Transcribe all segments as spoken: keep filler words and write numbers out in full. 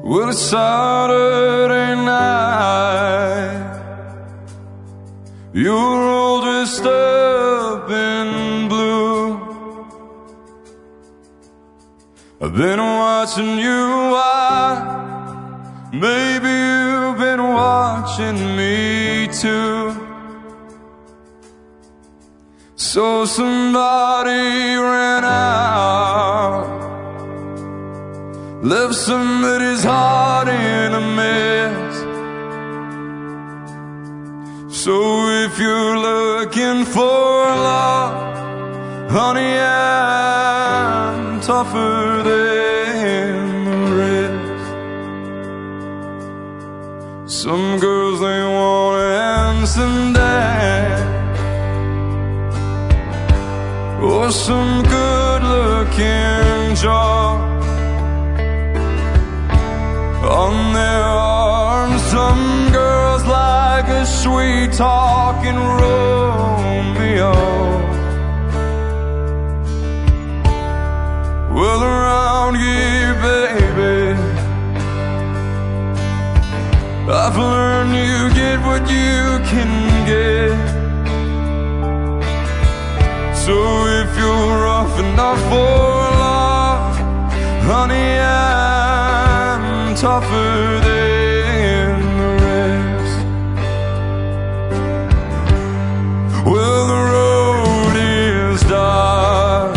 Well, it's Saturday night. You're all dressed up in blue. I've been watching you while maybe you've been watching me too. So somebody ran out, left somebody's heart in a mess. So if you're looking for love, honey, I'm tougher than the rest. Some girls, they want handsome dad, or some good-looking job on their arms. Some girls like a sweet-talking Romeo. Well, around here, baby, I've learned you get what you can get. So if you're rough enough for love, honey, I'm tougher than the rest. Well, the road is dark,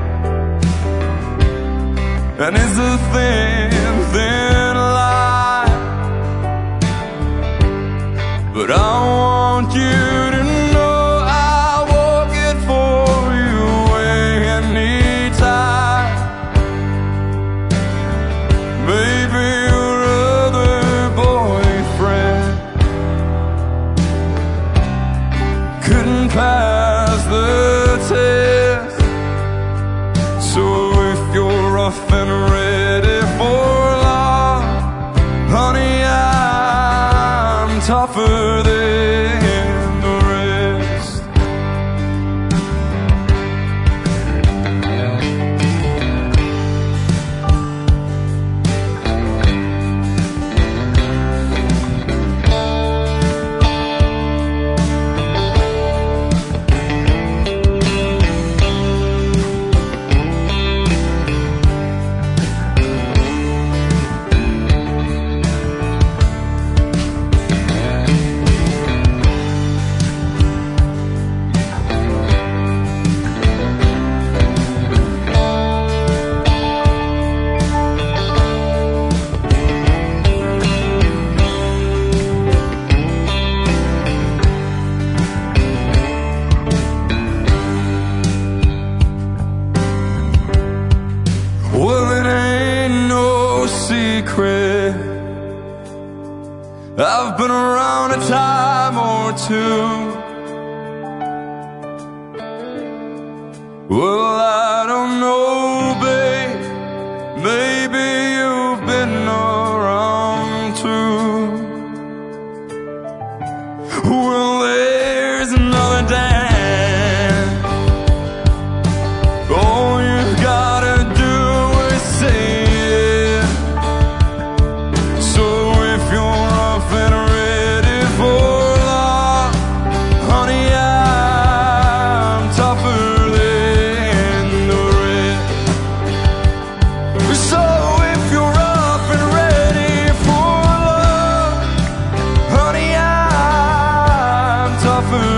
and it's a thin, thin line, but I want you to know I'll walk it for you anytime. Maybe your other boyfriend couldn't pass the test. So if you're rough and ready for love, honey, I'm tougher than the rest. Well, it ain't no secret, I've been around a time or two. Well, I don't know, babe, maybe you've been around too. Well, there's another dance. All you gotta do is say it. So if you're rough and ready for love, honey, I'm tougher than the rest. So if you're rough and ready for love, honey, I'm tougher